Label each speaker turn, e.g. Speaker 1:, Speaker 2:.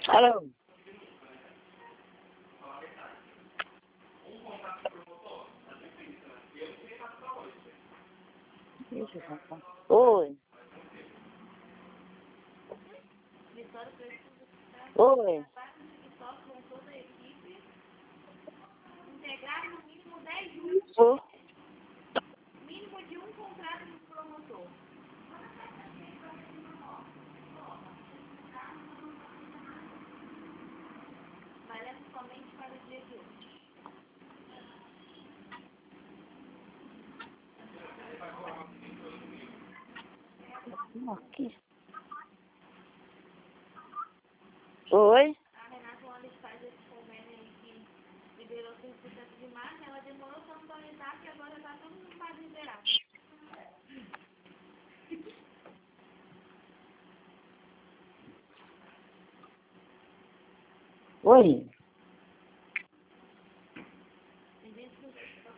Speaker 1: Alô? Oi. Oi. Ô.
Speaker 2: Mínimo de um contrato de promotor. Valendo somente para o dia de hoje.
Speaker 1: Aqui. Oi.
Speaker 2: A Renata, onde faz esse convênio aí que liberou 5% de margem, ela demorou para atualizar, que agora está todo mundo mais liberado.
Speaker 1: Oi.